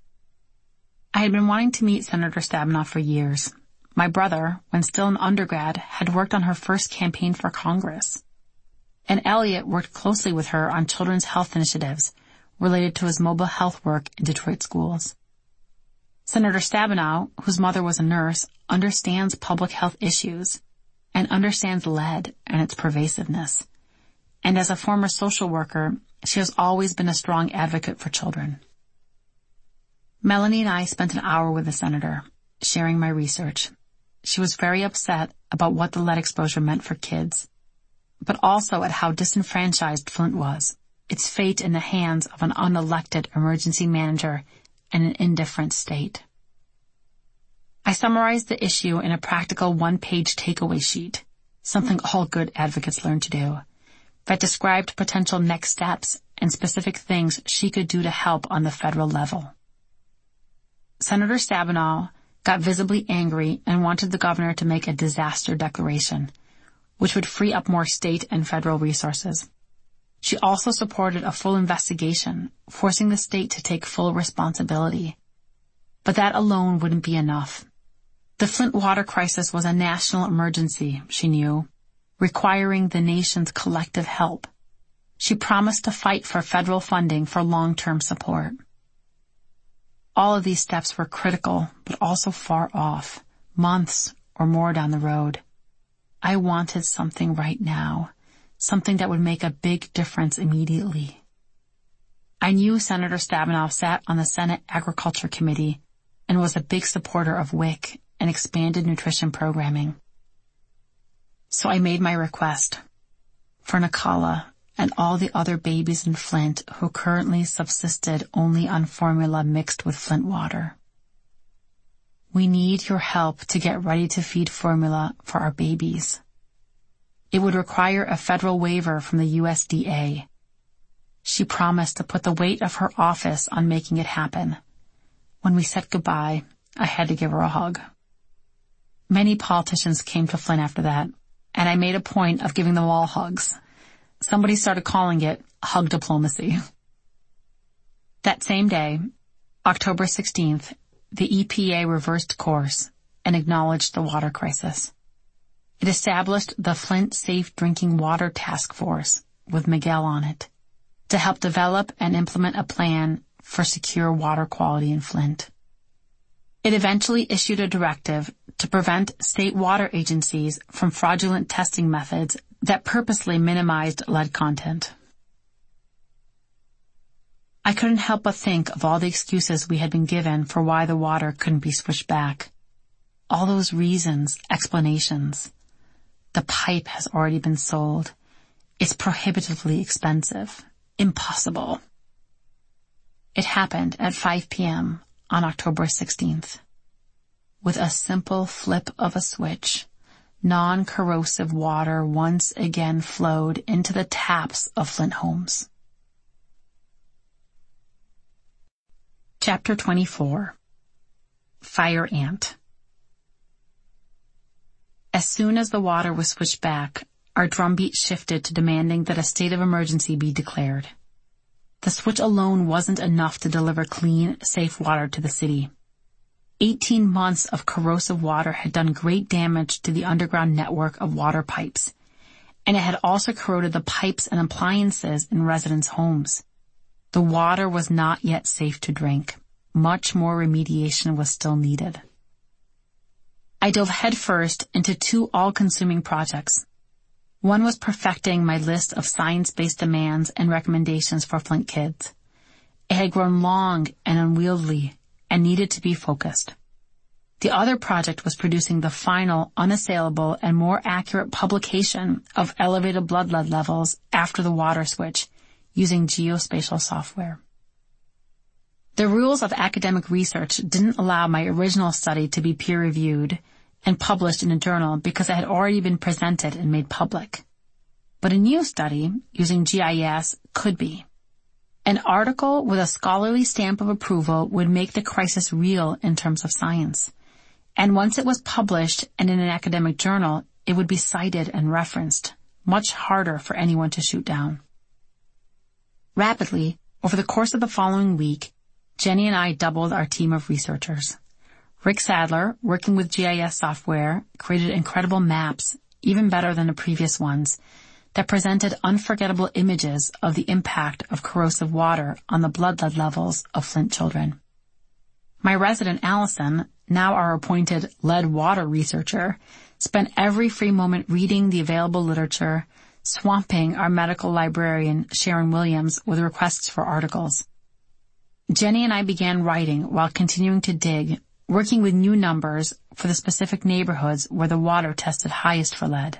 I had been wanting to meet Senator Stabenow for years. My brother, when still an undergrad, had worked on her first campaign for Congress. And Elliot worked closely with her on children's health initiatives related to his mobile health work in Detroit schools. Senator Stabenow, whose mother was a nurse, understands public health issues and understands lead and its pervasiveness. And as a former social worker, she has always been a strong advocate for children. Melanie and I spent an hour with the senator, sharing my research. She was very upset about what the lead exposure meant for kids, but also at how disenfranchised Flint was, its fate in the hands of an unelected emergency manager and an indifferent state. I summarized the issue in a practical one-page takeaway sheet, something all good advocates learn to do, that described potential next steps and specific things she could do to help on the federal level. Senator Stabenow got visibly angry and wanted the governor to make a disaster declaration, which would free up more state and federal resources. She also supported a full investigation, forcing the state to take full responsibility. But that alone wouldn't be enough. The Flint water crisis was a national emergency, she knew, requiring the nation's collective help. She promised to fight for federal funding for long-term support. All of these steps were critical, but also far off, months or more down the road. I wanted something right now, something that would make a big difference immediately. I knew Senator Stabenow sat on the Senate Agriculture Committee and was a big supporter of WIC and expanded nutrition programming. So I made my request for Nikala and all the other babies in Flint who currently subsisted only on formula mixed with Flint water. We need your help to get ready to feed formula for our babies. It would require a federal waiver from the USDA. She promised to put the weight of her office on making it happen. When we said goodbye, I had to give her a hug. Many politicians came to Flint after that, and I made a point of giving them all hugs. Somebody started calling it hug diplomacy. That same day, October 16th, the EPA reversed course and acknowledged the water crisis. It established the Flint Safe Drinking Water Task Force, with Miguel on it, to help develop and implement a plan for secure water quality in Flint. It eventually issued a directive to prevent state water agencies from fraudulent testing methods that purposely minimized lead content. I couldn't help but think of all the excuses we had been given for why the water couldn't be switched back. All those reasons, explanations. The pipe has already been sold. It's prohibitively expensive. Impossible. It happened at 5 p.m. on October 16th. With a simple flip of a switch, non-corrosive water once again flowed into the taps of Flint homes. Chapter 24. Fire Ant. As soon as the water was switched back, our drumbeat shifted to demanding that a state of emergency be declared. The switch alone wasn't enough to deliver clean, safe water to the city. 18 months of corrosive water had done great damage to the underground network of water pipes, and it had also corroded the pipes and appliances in residents' homes. The water was not yet safe to drink. Much more remediation was still needed. I dove headfirst into 2 all-consuming projects. One was perfecting my list of science-based demands and recommendations for Flint kids. It had grown long and unwieldy and needed to be focused. The other project was producing the final, unassailable, and more accurate publication of elevated blood lead levels after the water switch using geospatial software. The rules of academic research didn't allow my original study to be peer-reviewed and published in a journal because it had already been presented and made public. But a new study, using GIS, could be. An article with a scholarly stamp of approval would make the crisis real in terms of science. And once it was published and in an academic journal, it would be cited and referenced, much harder for anyone to shoot down. Rapidly, over the course of the following week, Jenny and I doubled our team of researchers. Rick Sadler, working with GIS software, created incredible maps, even better than the previous ones, that presented unforgettable images of the impact of corrosive water on the blood lead levels of Flint children. My resident Allison, now our appointed lead water researcher, spent every free moment reading the available literature, swamping our medical librarian, Sharon Williams, with requests for articles. Jenny and I began writing while continuing to dig, working with new numbers for the specific neighborhoods where the water tested highest for lead.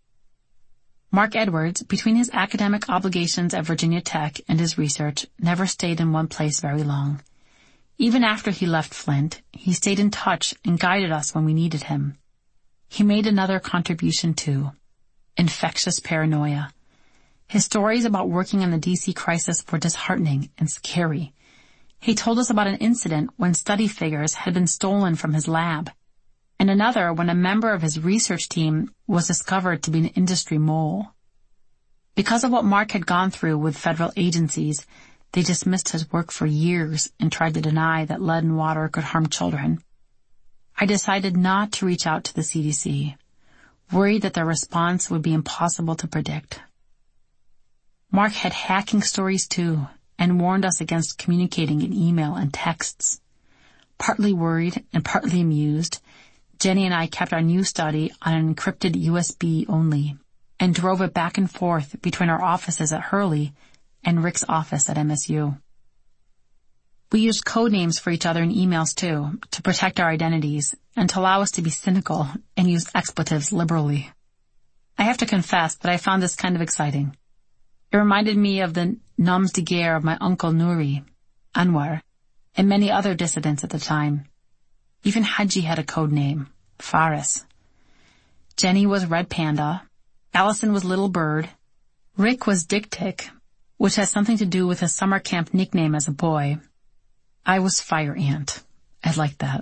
Mark Edwards, between his academic obligations at Virginia Tech and his research, never stayed in one place very long. Even after he left Flint, he stayed in touch and guided us when we needed him. He made another contribution too: infectious paranoia. His stories about working on the DC crisis were disheartening and scary. He told us about an incident when study figures had been stolen from his lab, and another when a member of his research team was discovered to be an industry mole. Because of what Mark had gone through with federal agencies, they dismissed his work for years and tried to deny that lead in water could harm children. I decided not to reach out to the CDC, worried that their response would be impossible to predict. Mark had hacking stories too, and warned us against communicating in email and texts. Partly worried and partly amused, Jenny and I kept our new study on an encrypted USB only and drove it back and forth between our offices at Hurley and Rick's office at MSU. We used code names for each other in emails too, to protect our identities and to allow us to be cynical and use expletives liberally. I have to confess that I found this kind of exciting. It reminded me of the noms de guerre of my uncle Nuri, Anwar, and many other dissidents at the time. Even Haji had a code name, Faris. Jenny was Red Panda. Allison was Little Bird. Rick was Dick Tick, which has something to do with his summer camp nickname as a boy. I was Fire Ant. I liked that.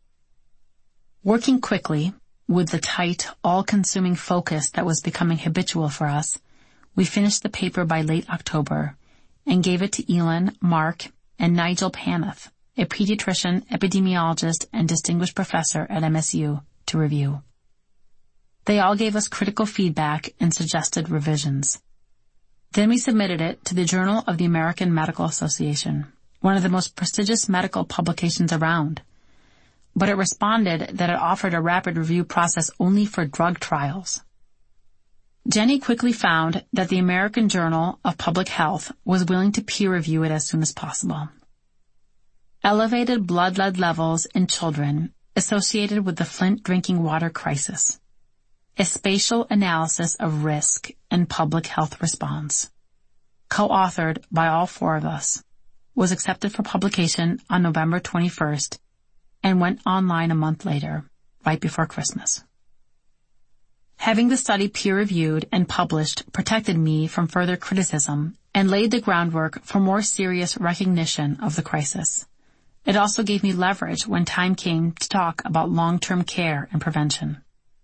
Working quickly, with the tight, all-consuming focus that was becoming habitual for us, we finished the paper by late October and gave it to Elin, Mark, and Nigel Panath, a pediatrician, epidemiologist, and distinguished professor at MSU, to review. They all gave us critical feedback and suggested revisions. Then we submitted it to the Journal of the American Medical Association, one of the most prestigious medical publications around. But it responded that it offered a rapid review process only for drug trials. Jenny quickly found that the American Journal of Public Health was willing to peer review it as soon as possible. Elevated blood lead levels in children associated with the Flint drinking water crisis. A spatial analysis of risk and public health response, co-authored by all four of us, was accepted for publication on November 21st and went online a month later, right before Christmas. Having the study peer-reviewed and published protected me from further criticism and laid the groundwork for more serious recognition of the crisis. It also gave me leverage when time came to talk about long-term care and prevention.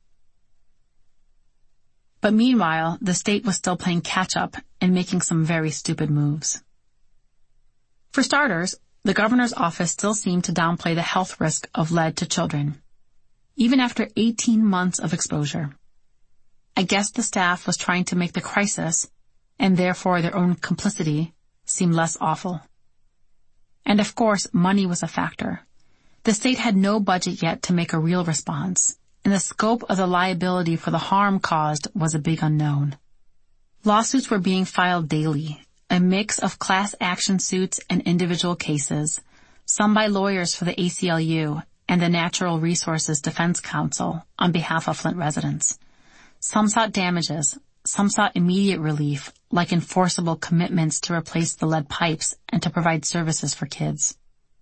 But meanwhile, the state was still playing catch-up and making some very stupid moves. For starters, the governor's office still seemed to downplay the health risk of lead to children, even after 18 months of exposure. I guess the staff was trying to make the crisis, and therefore their own complicity, seem less awful. And of course, money was a factor. The state had no budget yet to make a real response, and the scope of the liability for the harm caused was a big unknown. Lawsuits were being filed daily, a mix of class action suits and individual cases, some by lawyers for the ACLU and the Natural Resources Defense Council on behalf of Flint residents. Some sought damages, some sought immediate relief, like enforceable commitments to replace the lead pipes and to provide services for kids.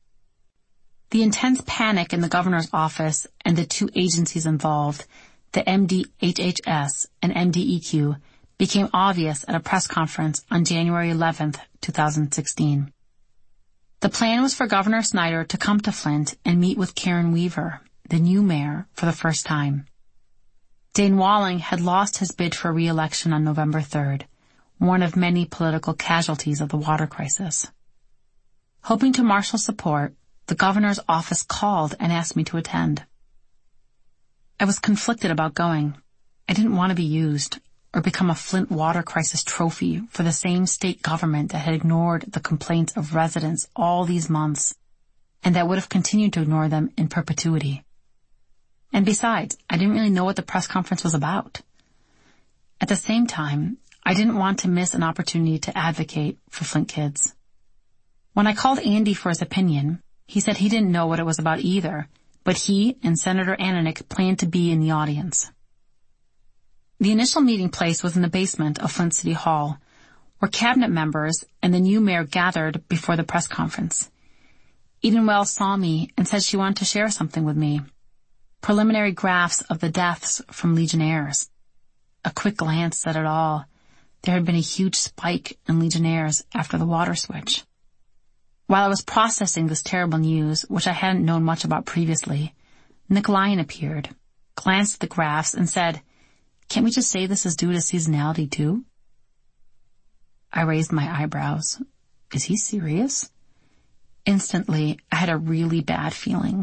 The intense panic in the governor's office and the two agencies involved, the MDHHS and MDEQ, became obvious at a press conference on January 11th, 2016. The plan was for Governor Snyder to come to Flint and meet with Karen Weaver, the new mayor, for the first time. Dane Walling had lost his bid for re-election on November 3rd, one of many political casualties of the water crisis. Hoping to marshal support, the governor's office called and asked me to attend. I was conflicted about going. I didn't want to be used or become a Flint water crisis trophy for the same state government that had ignored the complaints of residents all these months and that would have continued to ignore them in perpetuity. And besides, I didn't really know what the press conference was about. At the same time, I didn't want to miss an opportunity to advocate for Flint kids. When I called Andy for his opinion, he said he didn't know what it was about either, but he and Senator Ananek planned to be in the audience. The initial meeting place was in the basement of Flint City Hall, where cabinet members and the new mayor gathered before the press conference. Eden Wells saw me and said she wanted to share something with me. Preliminary graphs of the deaths from Legionnaires. A quick glance said it all. There had been a huge spike in Legionnaires after the water switch. While I was processing this terrible news, which I hadn't known much about previously, Nick Lyon appeared, glanced at the graphs, and said, "Can't we just say this is due to seasonality too?" I raised my eyebrows. Is he serious? Instantly, I had a really bad feeling.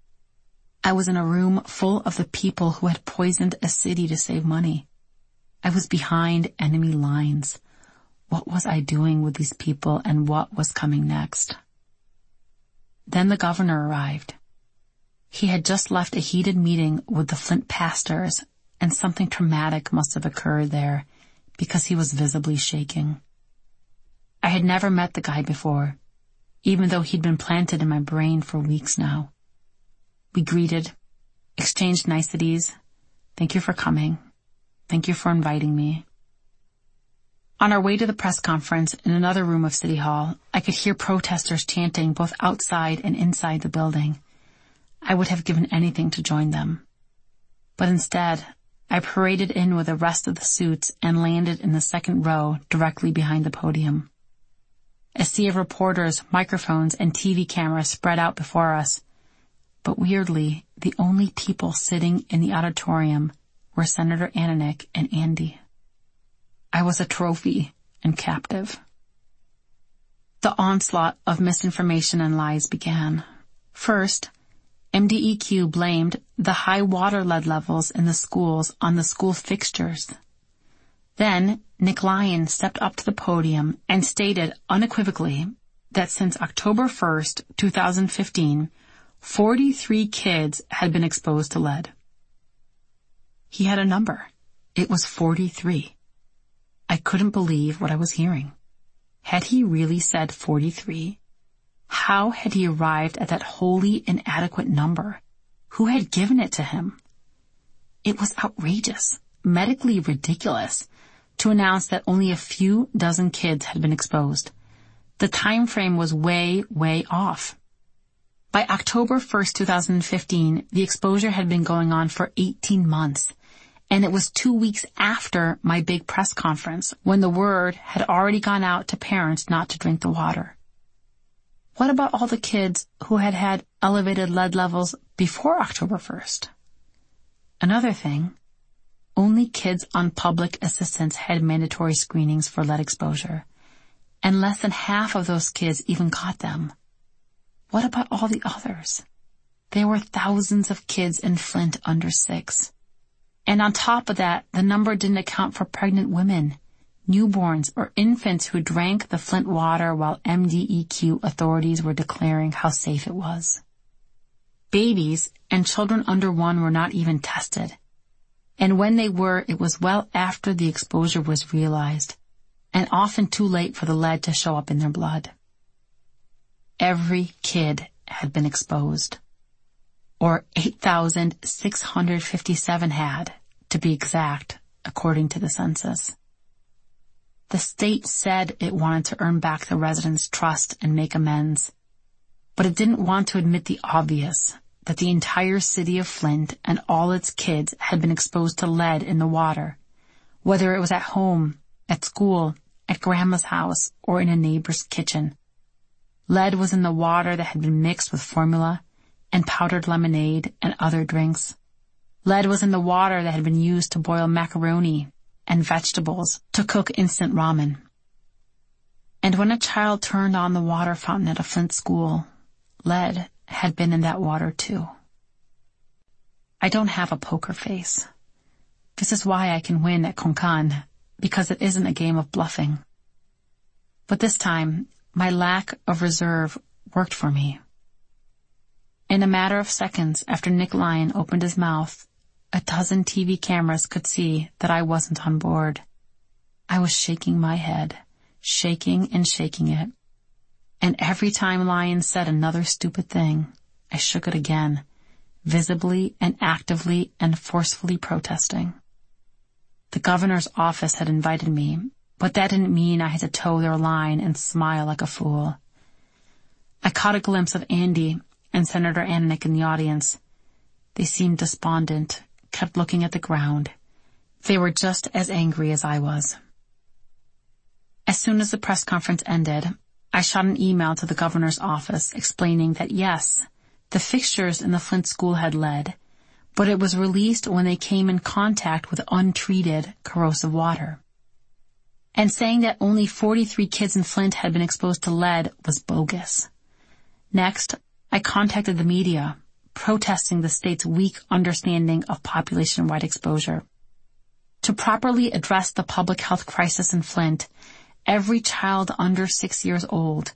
I was in a room full of the people who had poisoned a city to save money. I was behind enemy lines. What was I doing with these people and what was coming next? Then the governor arrived. He had just left a heated meeting with the Flint pastors, and something traumatic must have occurred there because he was visibly shaking. I had never met the guy before, even though he'd been planted in my brain for weeks now. We greeted, exchanged niceties. Thank you for coming. Thank you for inviting me. On our way to the press conference in another room of City Hall, I could hear protesters chanting both outside and inside the building. I would have given anything to join them. But instead, I paraded in with the rest of the suits and landed in the second row directly behind the podium. A sea of reporters, microphones, and TV cameras spread out before us. But weirdly, the only people sitting in the auditorium were Senator Ananek and Andy. I was a trophy and captive. The onslaught of misinformation and lies began. First, MDEQ blamed the high water lead levels in the schools on the school fixtures. Then, Nick Lyon stepped up to the podium and stated unequivocally that since October 1st, 2015, 43 kids had been exposed to lead. He had a number. It was 43. I couldn't believe what I was hearing. Had he really said 43? How had he arrived at that wholly inadequate number? Who had given it to him? It was outrageous, medically ridiculous, to announce that only a few dozen kids had been exposed. The time frame was way, way off. By October 1st, 2015, the exposure had been going on for 18 months, and it was 2 weeks after my big press conference when the word had already gone out to parents not to drink the water. What about all the kids who had had elevated lead levels before October 1st? Another thing, only kids on public assistance had mandatory screenings for lead exposure, and less than half of those kids even got them. What about all the others? There were thousands of kids in Flint under 6. And on top of that, the number didn't account for pregnant women, newborns, or infants who drank the Flint water while MDEQ authorities were declaring how safe it was. Babies and children under 1 were not even tested. And when they were, it was well after the exposure was realized, and often too late for the lead to show up in their blood. Every kid had been exposed, or 8,657 had, to be exact, according to the census. The state said it wanted to earn back the residents' trust and make amends, but it didn't want to admit the obvious, that the entire city of Flint and all its kids had been exposed to lead in the water, whether it was at home, at school, at grandma's house, or in a neighbor's kitchen. Lead was in the water that had been mixed with formula and powdered lemonade and other drinks. Lead was in the water that had been used to boil macaroni and vegetables to cook instant ramen. And when a child turned on the water fountain at a Flint school, lead had been in that water too. I don't have a poker face. This is why I can win at Konkan, because it isn't a game of bluffing. But this time, my lack of reserve worked for me. In a matter of seconds after Nick Lyon opened his mouth, a dozen TV cameras could see that I wasn't on board. I was shaking my head, shaking and shaking it. And every time Lyon said another stupid thing, I shook it again, visibly and actively and forcefully protesting. The governor's office had invited me, but that didn't mean I had to toe their line and smile like a fool. I caught a glimpse of Andy and Senator Ananick in the audience. They seemed despondent, kept looking at the ground. They were just as angry as I was. As soon as the press conference ended, I shot an email to the governor's office explaining that yes, the fixtures in the Flint school had lead, but it was released when they came in contact with untreated corrosive water. And saying that only 43 kids in Flint had been exposed to lead was bogus. Next, I contacted the media, protesting the state's weak understanding of population-wide exposure. To properly address the public health crisis in Flint, every child under 6 years old,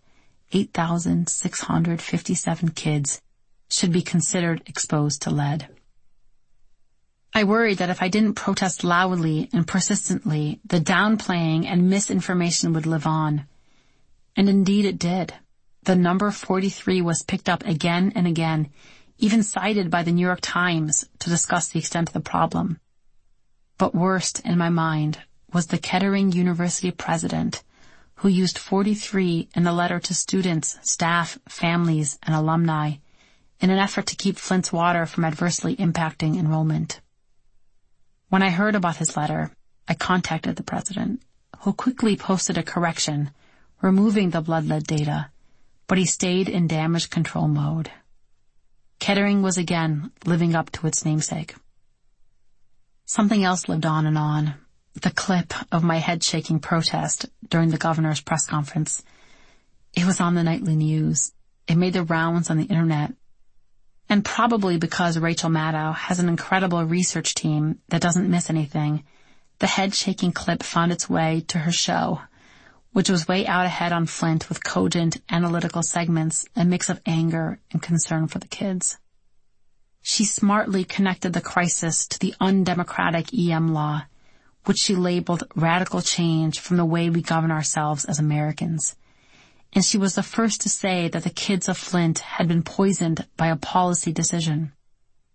8,657 kids, should be considered exposed to lead. I worried that if I didn't protest loudly and persistently, the downplaying and misinformation would live on. And indeed it did. The number 43 was picked up again and again, even cited by the New York Times to discuss the extent of the problem. But worst in my mind was the Kettering University president, who used 43 in a letter to students, staff, families, and alumni in an effort to keep Flint's water from adversely impacting enrollment. When I heard about his letter, I contacted the president, who quickly posted a correction, removing the blood lead data, but he stayed in damage control mode. Kettering was again living up to its namesake. Something else lived on and on. The clip of my head-shaking protest during the governor's press conference. It was on the nightly news. It made the rounds on the internet. And probably because Rachel Maddow has an incredible research team that doesn't miss anything, the head-shaking clip found its way to her show, which was way out ahead on Flint with cogent, analytical segments, a mix of anger and concern for the kids. She smartly connected the crisis to the undemocratic EM law, which she labeled radical change from the way we govern ourselves as Americans. And she was the first to say that the kids of Flint had been poisoned by a policy decision.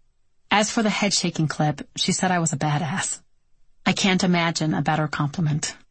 As for the head-shaking clip, she said I was a badass. I can't imagine a better compliment.